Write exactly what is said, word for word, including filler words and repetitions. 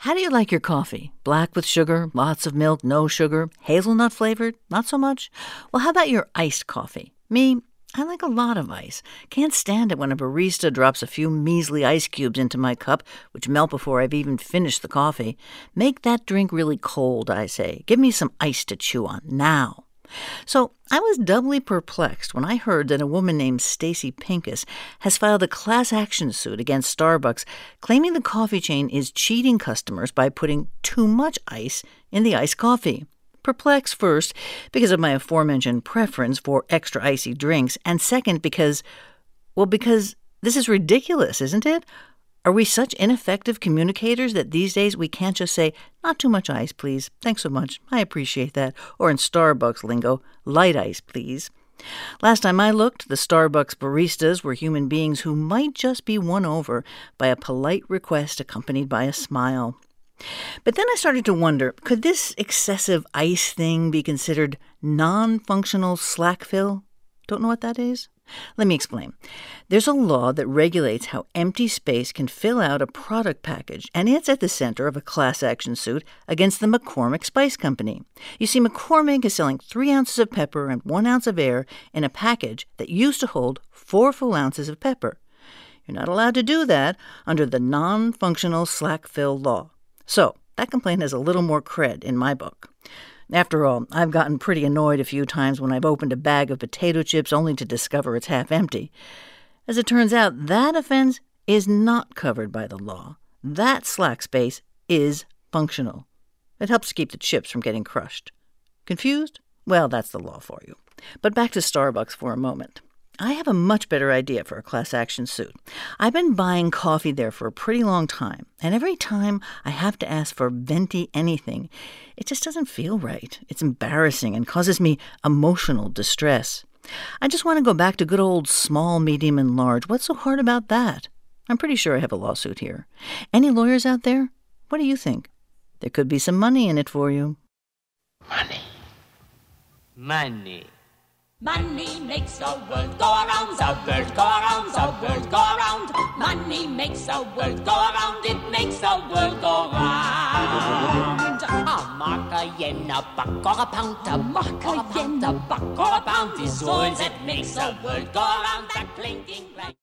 How do you like your coffee? Black with sugar, lots of milk, no sugar, hazelnut flavored, not so much? Well, how about your iced coffee? Me, I like a lot of ice. Can't stand it when a barista drops a few measly ice cubes into my cup, which melt before I've even finished the coffee. Make that drink really cold, I say. Give me some ice to chew on, now. So I was doubly perplexed when I heard that a woman named Stacy Pincus has filed a class action suit against Starbucks, claiming the coffee chain is cheating customers by putting too much ice in the iced coffee. Perplexed first because of my aforementioned preference for extra icy drinks, and second because, well, because this is ridiculous, isn't it? Are we such ineffective communicators that these days we can't just say, not too much ice, please, thanks so much, I appreciate that, or in Starbucks lingo, light ice, please? Last time I looked, the Starbucks baristas were human beings who might just be won over by a polite request accompanied by a smile. But then I started to wonder, could this excessive ice thing be considered non-functional slack fill? Don't know what that is? Let me explain. There's a law that regulates how empty space can fill out a product package, and it's at the center of a class action suit against the McCormick Spice Company. You see, McCormick is selling three ounces of pepper and one ounce of air in a package that used to hold four full ounces of pepper. You're not allowed to do that under the non-functional slack fill law. So that complaint has a little more cred in my book. After all, I've gotten pretty annoyed a few times when I've opened a bag of potato chips only to discover it's half empty. As it turns out, that offense is not covered by the law. That slack space is functional. It helps keep the chips from getting crushed. Confused? Well, that's the law for you. But back to Starbucks for a moment. I have a much better idea for a class action suit. I've been buying coffee there for a pretty long time, and every time I have to ask for venti anything, it just doesn't feel right. It's embarrassing and causes me emotional distress. I just want to go back to good old small, medium, and large. What's so hard about that? I'm pretty sure I have a lawsuit here. Any lawyers out there? What do you think? There could be some money in it for you. Money. Money. Money makes the world go around, the world go around, the world go around. Money makes the world go around, it makes the world go round. A mark, a yen, a buck, or a pound, a mark, a yen, a buck, or a pound is words that makes the world go around, that clinking clank.